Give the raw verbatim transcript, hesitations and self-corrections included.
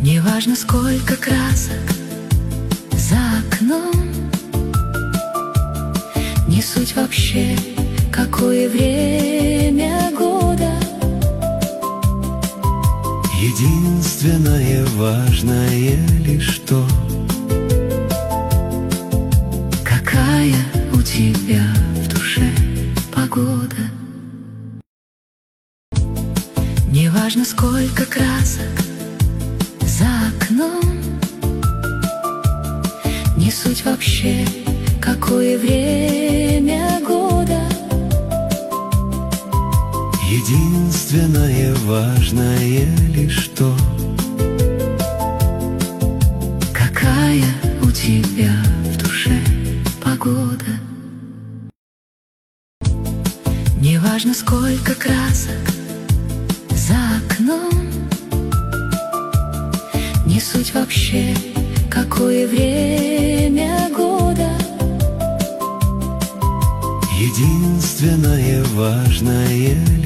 Неважно, сколько красок за окном, не суть вообще, какое время года. Единственное важное лишь то, какая у тебя в душе погода. Неважно, сколько красок за окном, не суть вообще, какое время года. Единственное важное лишь то, какая у тебя в душе погода. Неважно, сколько красок за окном, не суть вообще, какое время года. единственное важное